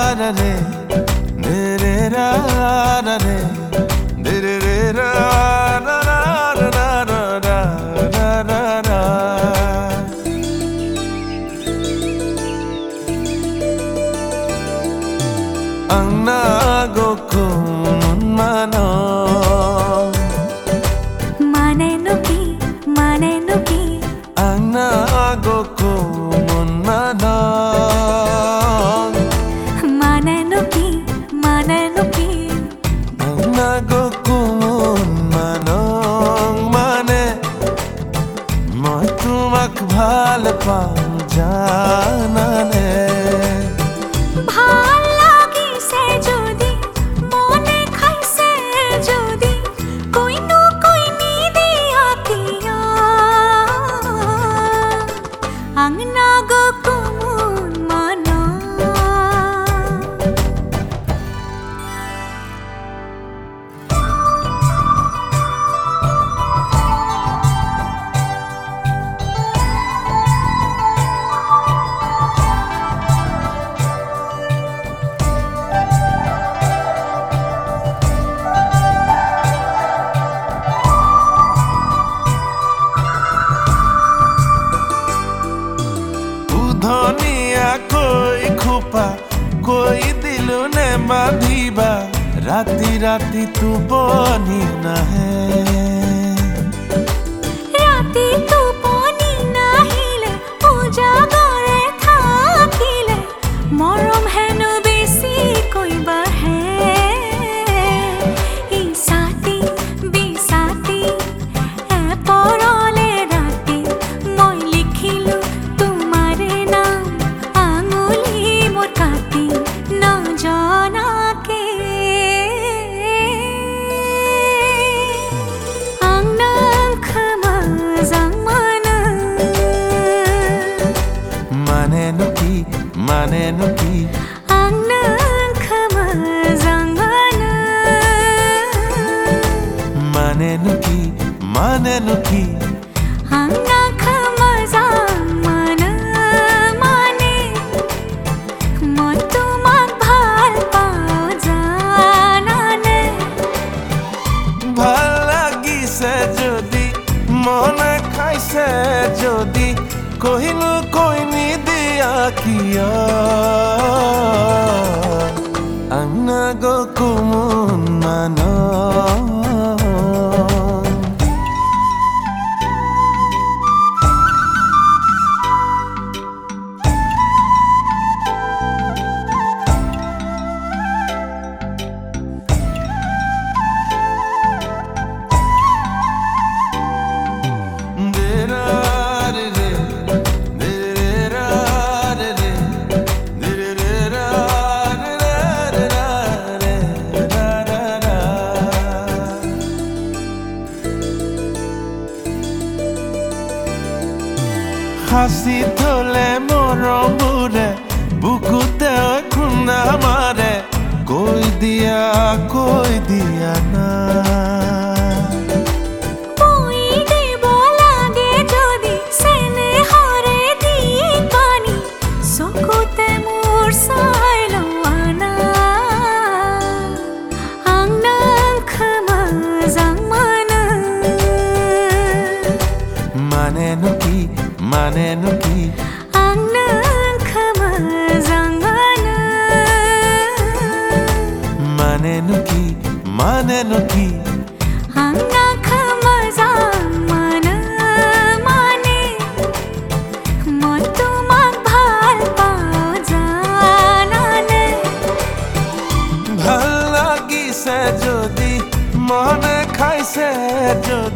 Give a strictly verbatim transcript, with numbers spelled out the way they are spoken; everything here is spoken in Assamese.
ra re re re ra ra re re re re ra ra ra ra ra ra ra ra ra Angna gokun mano mane nuki mane nuki Angna gokun mano mane nuki mane nuki Angna gokun mano mane moi tumak bhal pao janane Angna gokun mano धनिया कोई खुपा कोई दिलु ने बांधिबा राती राती तू बनी ना है राती तू बनी नाहिले पूजा करे थाकिले मरम हेनु बेसी कोइबा है ई साथी बिसाती ए परले राती মই লিখিলু Mane nuki, mane nuki Angna khamazang mana Mane nuki, mane nuki Angna khamazang mana mane moi tumak bhal pao janane bhal lagise jodi mone khaise jodi kohinu koini diya kiya Angna gokun mano হাসি তোলে মরম বুড়ে বুকুতে খুনা মারে কই দিয়া কই দিয়া না কই দেব লাগে যদি সেনে হরে দি পানি সকুতে মোর সাইলো আনা আংনা খামাজাং মানা মানে নুকি Mane nuki Angna khamazang mana Mane nuki, mane nuki Angna khamazang mana mane moi tumak bhal pao janane bhal lagise jodi mone khaise jodi